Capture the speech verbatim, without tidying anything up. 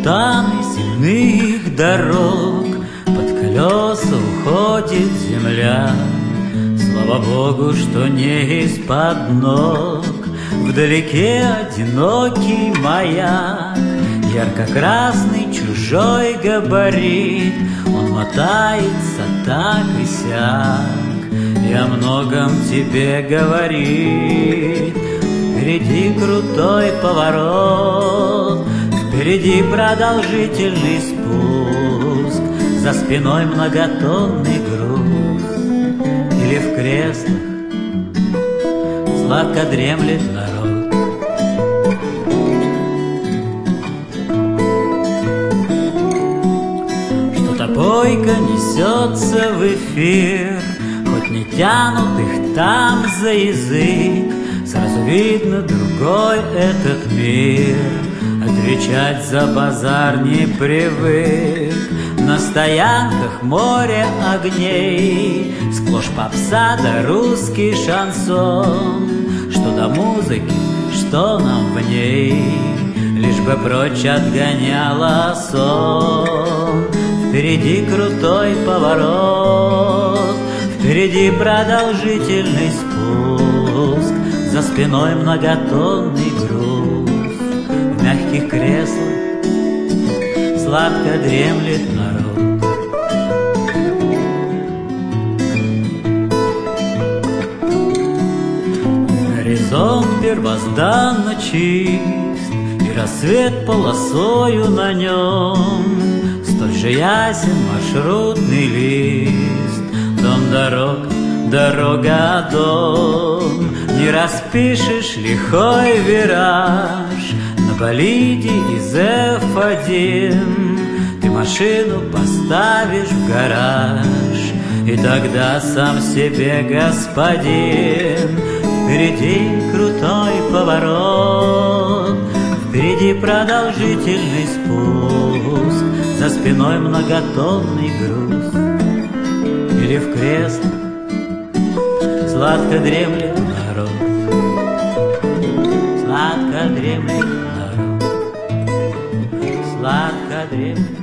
каштаны земных дорог, под колеса уходит земля. Слава Богу, что не из-под ног, вдалеке одинокий маяк, ярко-красный чужой габарит. Он мотается так и сяк и о многом тебе говорит. Впереди крутой поворот, впереди продолжительный спуск, за спиной многотонный груз. Или в креслах сладко дремлет народ. Что-то бойко несется в эфир, хоть не тянут их там за язык, сразу видно другой этот мир. Отвечать за базар не привык. На стоянках море огней, сплошь попса да русский шансон. Что до музыки, что нам в ней, лишь бы прочь отгоняла сон. Впереди крутой поворот, впереди продолжительный спуск, за спиной многотонный груз. В мягких креслах сладко дремлет народ. Горизонт первозданно чист, и рассвет полосою на нем. Столь же ясен маршрутный лист. Дом, дорога, дорога, дом. Не распишешь лихой вираж на болиде из эф один. Ты машину поставишь в гараж, и тогда сам себе господин. Впереди крутой поворот, впереди продолжительный спуск, за спиной многотонный груз. Или в креслах сладко дремлет народ, сладко дремлет народ, сладко дремлет.